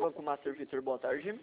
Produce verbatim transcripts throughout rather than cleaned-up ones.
Banco Master Vitor, boa tarde.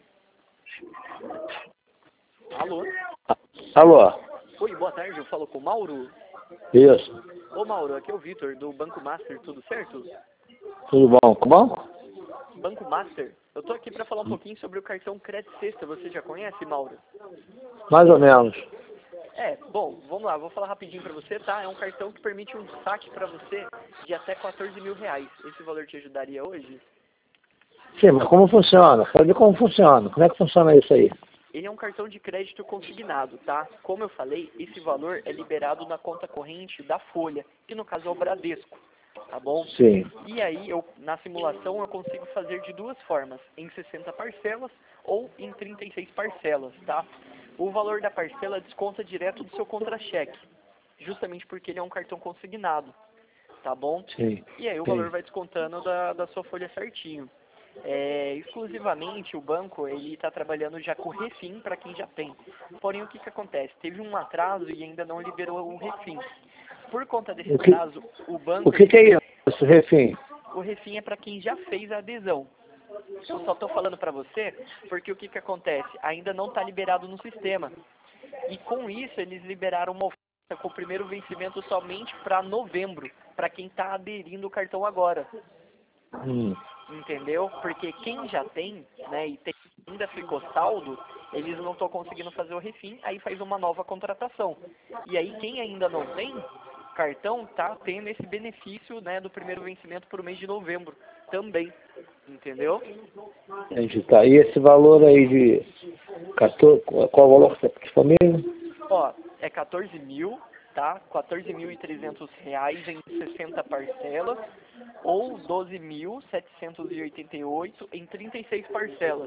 Alô? Alô? Oi, boa tarde, eu falo com o Mauro. Isso. Ô Mauro, aqui é o Vitor, do Banco Master, tudo certo? Tudo bom? Como? Banco Master, eu tô aqui para falar um pouquinho sobre o cartão Crédito Sexta, você já conhece, Mauro? Mais ou menos. É, bom, vamos lá, vou falar rapidinho para você, tá? É um cartão que permite um saque para você de até quatorze mil reais. Esse valor te ajudaria hoje? Sim, mas como funciona? Quero ver como funciona. Como é que funciona isso aí? Ele é um cartão de crédito consignado, tá? Como eu falei, esse valor é liberado na conta corrente da Folha, que no caso é o Bradesco, tá bom? Sim. E aí, eu, na simulação, eu consigo fazer de duas formas, em sessenta parcelas ou em trinta e seis parcelas, tá? O valor da parcela desconta direto do seu contra-cheque, justamente porque ele é um cartão consignado, tá bom? Sim. E aí o Sim. valor vai descontando da, da sua folha certinho. É, exclusivamente o banco ele está trabalhando já com o refim para quem já tem. Porém, o que, que acontece? Teve um atraso e ainda não liberou o refim. Por conta desse O que, atraso, o o banco... que, ele, que é isso, refém? o refim é para quem já fez a adesão. Eu só estou falando para você porque o que, que acontece? Ainda não está liberado no sistema. E com isso, eles liberaram uma oferta com o primeiro vencimento somente para novembro, para quem está aderindo o cartão agora. Hum. Entendeu? Porque quem já tem, né, e tem, ainda ficou saldo, eles não estão conseguindo fazer o refim, aí faz uma nova contratação. E aí quem ainda não tem cartão tá tendo esse benefício, né, do primeiro vencimento por mês de novembro também. Entendeu? Entendi. Tá. E esse valor aí de quatorze, qual o valor que foi mesmo? Ó, é quatorze mil, tá? quatorze mil e trezentos reais em sessenta parcelas ou doze mil setecentos e oitenta e oito em trinta e seis parcelas.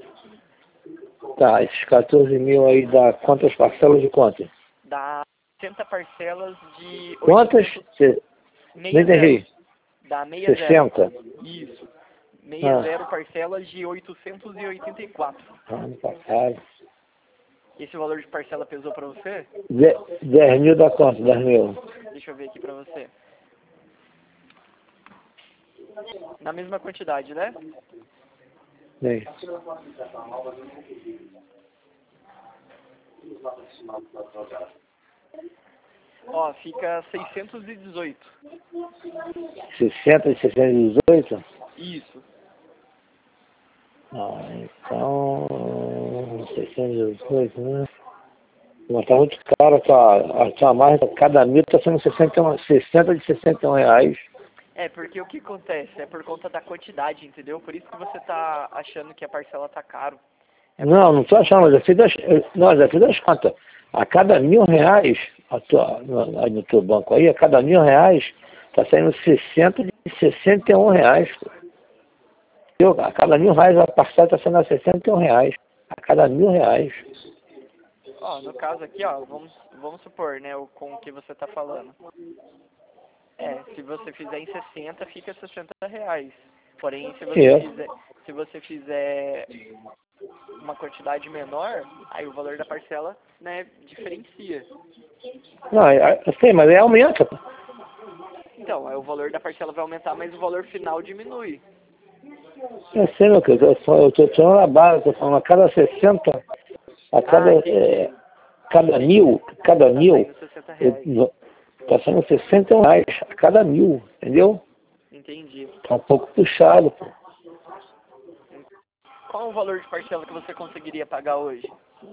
Tá, esses quatorze mil aí dá quantas parcelas de quanto? Dá sessenta parcelas de Quantas? oitocentos, Cê- Não meia zero. entendi. Dá meia zero. sessenta. Isso. Meia Ah, zero parcelas de oitocentos e oitenta e quatro. ano passado. Esse valor de parcela pesou pra você? dez mil dá quanto? dez mil. Deixa eu ver aqui pra você. Na mesma quantidade, né? Bem. Ó, fica seiscentos e dezoito. sessenta e seiscentos e dezoito? Isso. Ah, então, seiscentos e dezoito, né? Mas tá muito caro, tá, tá mais, cada mil tá sendo sessenta, e um, sessenta de sessenta e um reais. É, porque o que acontece? É por conta da quantidade, entendeu? Por isso que você tá achando que a parcela tá caro. É Não, porque não tô achando, eu já fiz as, eu, não, já fiz as contas. A cada mil reais, a tua, no, aí no teu banco aí, a cada mil reais, tá saindo sessenta de sessenta e um reais. Entendeu? A cada mil reais a parcela tá sendo a sessenta e um reais. A cada mil reais. Ó, no caso aqui, ó, vamos, vamos supor, né, o, com o que você tá falando. É, se você fizer em sessenta, fica sessenta reais. Porém, se você É. fizer, se você fizer uma quantidade menor, aí o valor da parcela, né, diferencia. Não, é, eu sei, mas aí aumenta. Pô. Então, aí o valor da parcela vai aumentar, mas o valor final diminui. Eu sei, meu querido, eu só- eu tô tirando a base, tô falando, a cada sessenta, a cada, Ah, entendi. é, cada mil, cada Tá mil, saindo sessenta eu- reais. no- tá sendo sessenta e um reais a cada mil, entendeu? Entendi. Tá um pouco puxado, pô. Qual o valor de parcela que você conseguiria pagar hoje?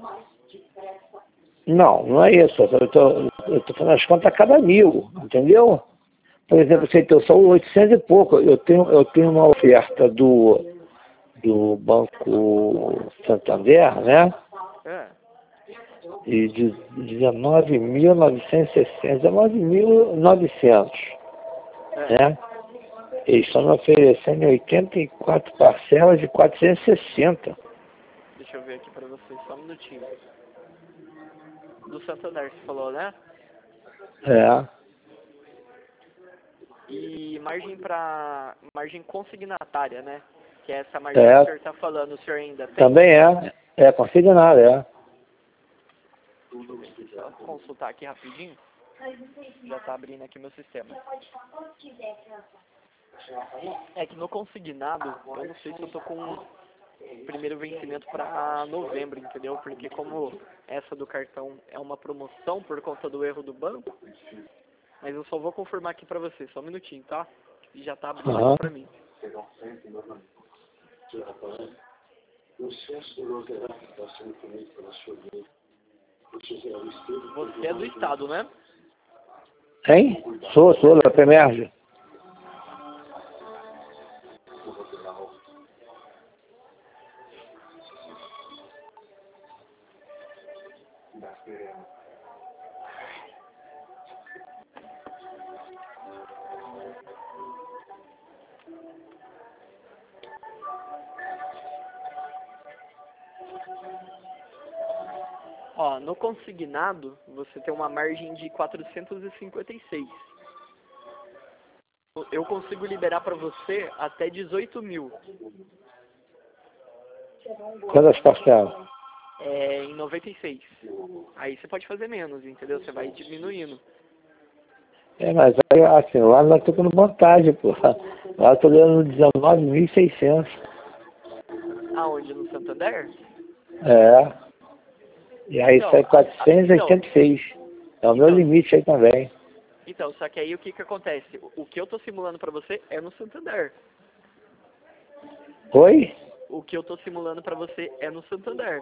Não, não é isso, eu tô, eu tô fazendo as contas a cada mil, entendeu? Por exemplo, se eu sou oitocentos e pouco, eu tenho, eu tenho uma oferta do, do Banco Santander, né? É. E de dezenove mil novecentos e sessenta, dezenove mil e novecentos, É. né? Eles estão me oferecendo oitenta e quatro parcelas de quatrocentos e sessenta. Deixa eu ver aqui pra você, só um minutinho. Do Santander, você falou, né? É, E margem para margem consignatária, né? Que é essa margem que o é, senhor está falando, o senhor ainda tem? também é, é consignado, é. Deixa eu só consultar aqui rapidinho. Já está abrindo aqui meu sistema. É que no consignado, eu não sei se eu tô com primeiro vencimento para novembro, entendeu? Porque como essa do cartão é uma promoção por conta do erro do banco, mas eu só vou confirmar aqui pra você, só um minutinho, tá? E já tá abrindo Aham. aqui pra mim. Você é do estado, né? Hein? Sou, sou, da Premerge. Ó, no consignado, você tem uma margem de quatrocentos e cinquenta e seis. Eu consigo liberar pra você até dezoito mil. Quantas parcelas? É, em noventa e seis. Aí você pode fazer menos, entendeu? Você vai diminuindo. É, mas aí, assim, lá nós estamos com vantagem, pô. Lá eu tô dando dezenove mil e seiscentos. Aonde? No Santander? É. E aí Então, sai a- a- quatrocentos e oitenta e seis. É o meu Então, limite aí também. então, só que aí o que que acontece? O, o que eu tô simulando pra você é no Santander. Oi? O que eu tô simulando pra você é no Santander.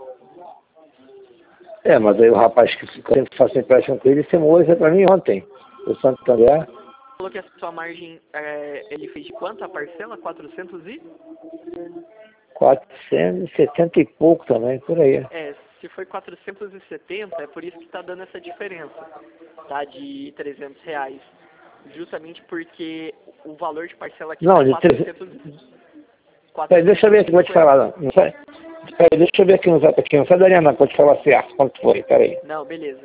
É, mas aí o rapaz que fica sempre faz empréstimo com ele simulou isso pra mim ontem. O Santander. Falou que a sua margem, é, ele fez de quanto a parcela? quatrocentos e? quatrocentos e setenta e pouco também, por aí. É, se foi quatrocentos e setenta, é por isso que tá dando essa diferença, tá? De trezentos reais. Justamente porque o valor de parcela aqui Não, tá de quatrocentos, Peraí, deixa eu ver aqui, vou te falar. quatrocentos e cinquenta. Não, não sai. Peraí, deixa eu ver aqui no zap aqui. Não sai da linha não, vou te falar certo quanto foi, peraí. Não, beleza.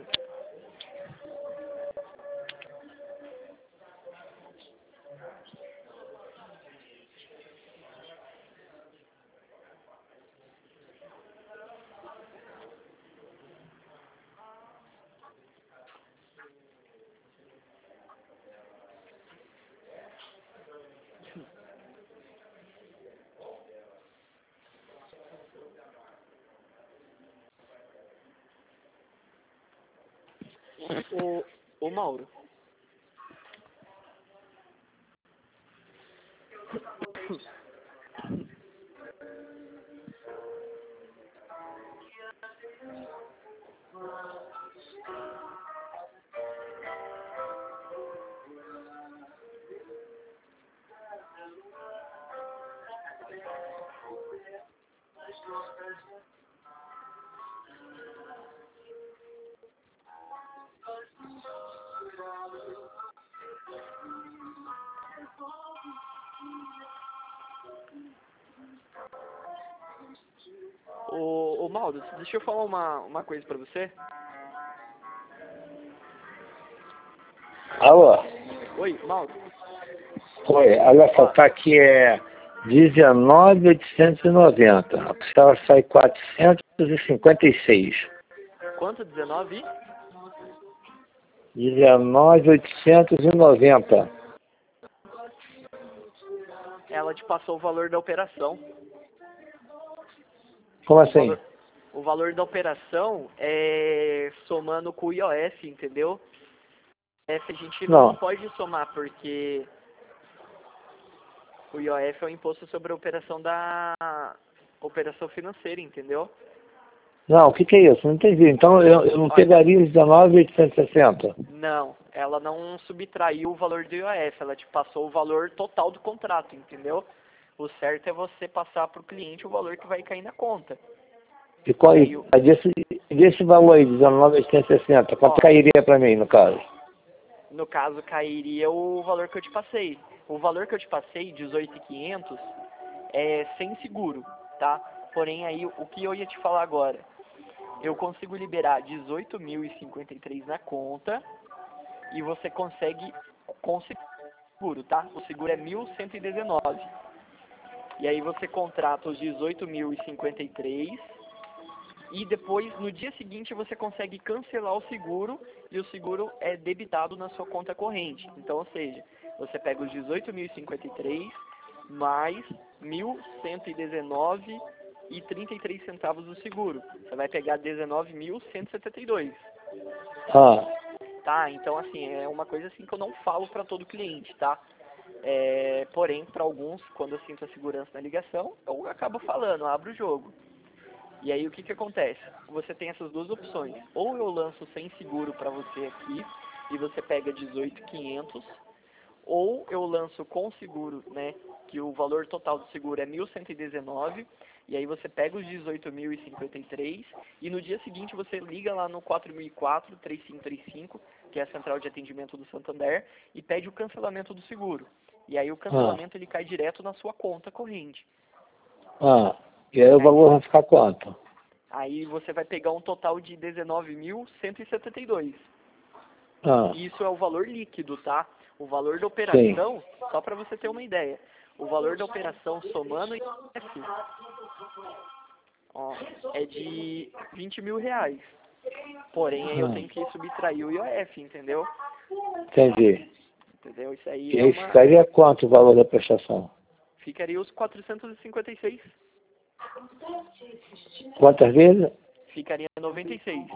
O, o Mauro. O, o Mauro, deixa eu falar uma, uma coisa pra você. Alô? Oi, Mauro. Foi, olha só, Ó, tá aqui é dezenove mil oitocentos e noventa. A parcela sai quatrocentos e cinquenta e seis. quanto? dezenove? dezenove mil oitocentos e noventa. Ela te passou o valor da operação. Como O assim? valor, o valor da operação é somando com o I O F, entendeu? Essa a gente não Não. pode somar, porque o I O F é o imposto sobre a operação da operação financeira, entendeu? Não, o que, que é isso? Não entendi. Então eu, eu não Olha, pegaria os dezenove mil oitocentos e sessenta. não, ela não subtraiu o valor do I O F, ela te passou o valor total do contrato, entendeu? O certo é você passar para o cliente o valor que vai cair na conta. E qual E aí? aí, o- Desse, desse valor aí, dezenove mil oitocentos e sessenta, quanto ó, cairia para mim, no caso? no caso, cairia o valor que eu te passei. O valor que eu te passei, dezoito mil e quinhentos, é sem seguro, tá? Porém, aí, o que eu ia te falar agora? Eu consigo liberar dezoito mil e cinquenta e três na conta e você consegue com seguro, tá? O seguro é mil cento e dezenove. E aí você contrata os dezoito mil e cinquenta e três e depois, no dia seguinte, você consegue cancelar o seguro e o seguro é debitado na sua conta corrente. Então, ou seja, você pega os dezoito mil e cinquenta e três, mais mil cento e dezenove e trinta e três centavos do seguro. Você vai pegar dezenove mil cento e setenta e dois. Ah, Tá? Então, assim, é uma coisa assim que eu não falo para todo cliente, tá? É, porém, para alguns, quando eu sinto a segurança na ligação, eu acabo falando, eu abro o jogo. E aí, o que que acontece? Você tem essas duas opções. Ou eu lanço sem seguro para você aqui, e você pega dezoito mil e quinhentos, ou eu lanço com seguro, né, que o valor total do seguro é mil cento e dezenove, e aí você pega os dezoito mil e cinquenta e três, e no dia seguinte você liga lá no quatro mil e quatro, três cinco três cinco, que é a central de atendimento do Santander, e pede o cancelamento do seguro. E aí o cancelamento ah, ele cai direto na sua conta corrente. ah. E aí o valor vai ficar quanto? Aí você vai pegar um total de dezenove mil cento e setenta e dois. Ah, Isso é o valor líquido, tá? O valor da sim. operação, só para você ter uma ideia, o valor da operação somando I O F, ó, é de vinte mil reais. Porém, aí eu Ah, tenho que subtrair o I O F, entendeu? entendi. Entendeu? Isso aí E é aí uma... ficaria quanto o valor da prestação? Ficaria os quatrocentos e cinquenta e seis. Quantas vezes? Ficaria noventa e seis.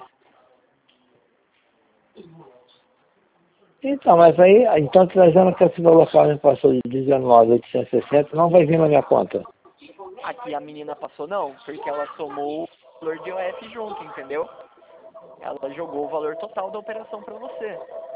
Então, mas aí, então trazendo que esse valor que ela me passou de dezenove mil oitocentos e sessenta, não vai vir na minha conta. Aqui a menina passou não, porque ela somou o valor de I O F junto, entendeu? Ela jogou o valor total da operação para você.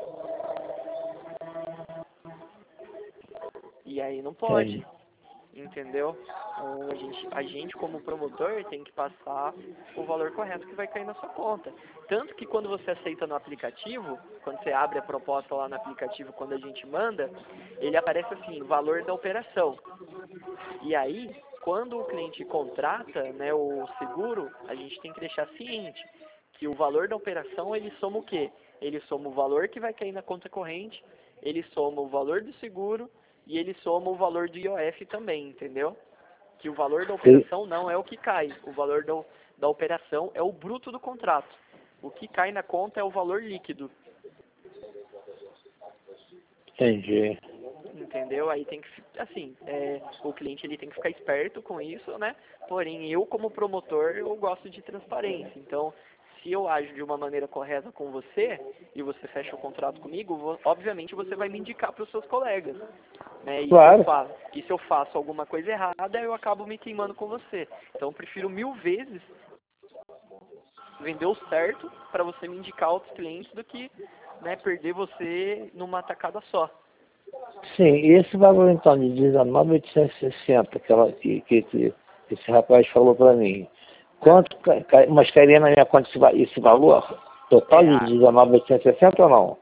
E aí não pode, Entendi. entendeu? Então, a gente, a gente como promotor tem que passar o valor correto que vai cair na sua conta. Tanto que quando você aceita no aplicativo, quando você abre a proposta lá no aplicativo, quando a gente manda, ele aparece assim, valor da operação. E aí, quando o cliente contrata, né, o seguro, a gente tem que deixar ciente que o valor da operação, ele soma o quê? Ele soma o valor que vai cair na conta corrente, ele soma o valor do seguro e ele soma o valor do I O F também, entendeu? Que o valor da E- operação não é o que cai, o valor do, da operação é o bruto do contrato. O que cai na conta é o valor líquido, Entendi. entendeu? Aí tem que, fi- assim, é, o cliente ele tem que ficar esperto com isso, né? Porém, eu como promotor, eu gosto de transparência. Então, se eu ajo de uma maneira correta com você e você fecha o contrato comigo, vo- obviamente você vai me indicar para os seus colegas, né? E se eu Claro. faço, e se eu faço alguma coisa errada, eu acabo me queimando com você. Então, eu prefiro mil vezes vender o certo para você me indicar outros clientes do que, né, perder você numa tacada só. Sim, e esse valor então de dezenove mil oitocentos e sessenta que, ela, que, que, que esse rapaz falou para mim, quanto, ca- ca- mas cairia na minha conta esse, va- esse valor? Total É, de a- dezenove mil oitocentos e sessenta ou não?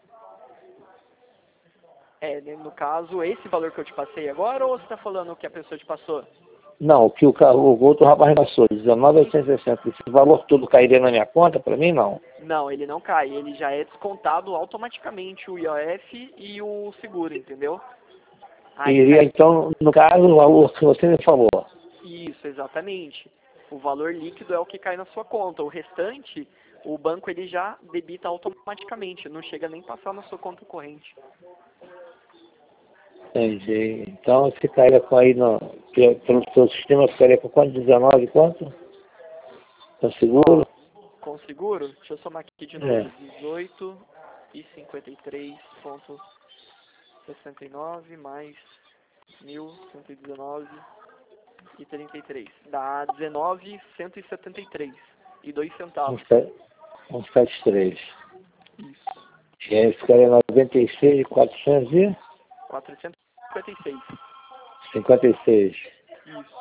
é, né, no caso, esse valor que eu te passei agora, ou você está falando o que a pessoa te passou? Não, o que o, ca- o outro rapaz passou, dezenove mil oitocentos e sessenta, esse valor todo cairia na minha conta? Para mim, não. Não, ele não cai, ele já é descontado automaticamente o I O F e o seguro, entendeu? Aí Iria, cai, então, no caso, o valor que você me falou. isso, exatamente. O valor líquido é o que cai na sua conta, o restante, o banco ele já debita automaticamente, não chega nem passar na sua conta corrente. Entendi. Então, ficaria com aí, no, pe- pelo seu sistema, ficaria com quanto? dezenove quanto? Tá Ó, seguro? com seguro, deixa eu somar aqui de novo, É. dezoito e cinquenta e três ponto sessenta e nove mais mil cento e dezenove e trinta e três. Dá dezenove mil cento e setenta e três e dois Um, centavos. se- um sete três. Isso. E aí ficaria noventa e seis e quatrocentos e quatrocentos e cinquenta e seis. cinquenta e seis. Isso.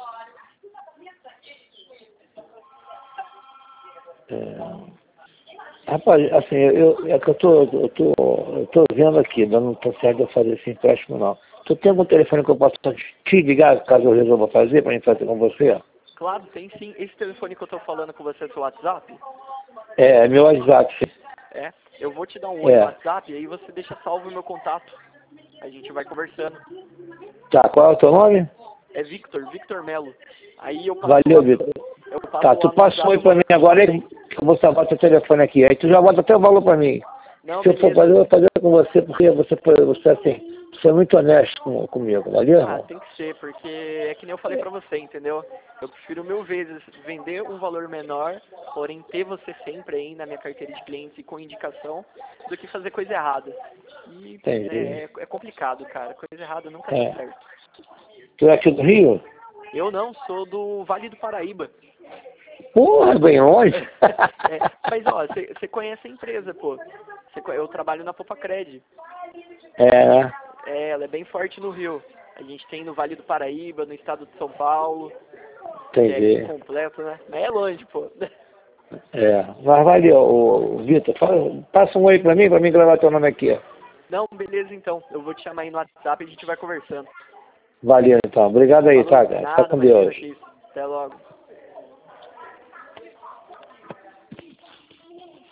É. Rapaz, assim, eu, é que eu tô, eu tô, eu tô vendo aqui, ainda não tô certo de eu fazer esse empréstimo não. Tu tem algum telefone que eu possa te ligar caso eu resolva fazer, para mim fazer com você? Claro, tem sim. Esse telefone que eu tô falando com você é seu WhatsApp? É, é meu WhatsApp. É. Eu vou te dar um oi no É. WhatsApp e aí você deixa salvo o meu contato. A gente vai conversando. Tá, qual é o teu nome? É Victor, Victor Melo. Aí eu passo Valeu, lá, Vitor. eu passo Tá, lá tu no passou WhatsApp aí o pra mim valor que eu te agora, passei. aí que eu vou salvar teu telefone aqui. Aí tu já bota até o valor pra mim. Não, Se eu for beleza. fazer, eu vou fazer com você, porque você, você assim, ser muito honesto com, comigo, valeu, Ah, irmão? tem que ser, porque é que nem eu falei pra você, entendeu? Eu prefiro mil vezes vender um valor menor, porém ter você sempre aí na minha carteira de clientes e com indicação, do que fazer coisa errada. E Entendi. é, é complicado, cara. Coisa errada nunca É. dá certo. Tu é aqui do Rio? Eu não, sou do Vale do Paraíba. Porra, bem longe. É, mas ó, você conhece a empresa, pô. Cê co- eu trabalho na Popacred. É, É, ela é bem forte no Rio. A gente tem no Vale do Paraíba, no estado de São Paulo, que é bem entendi. completo, né? Mas é longe, pô. É, mas valeu, ô, Vitor, fala- passa um oi pra mim, pra mim gravar teu nome aqui, ó. Não, beleza então. Eu vou te chamar aí no WhatsApp e a gente vai conversando. Valeu então, obrigado aí, Falou, tá, cara? Fica nada, com imagina, Deus. X. Até logo.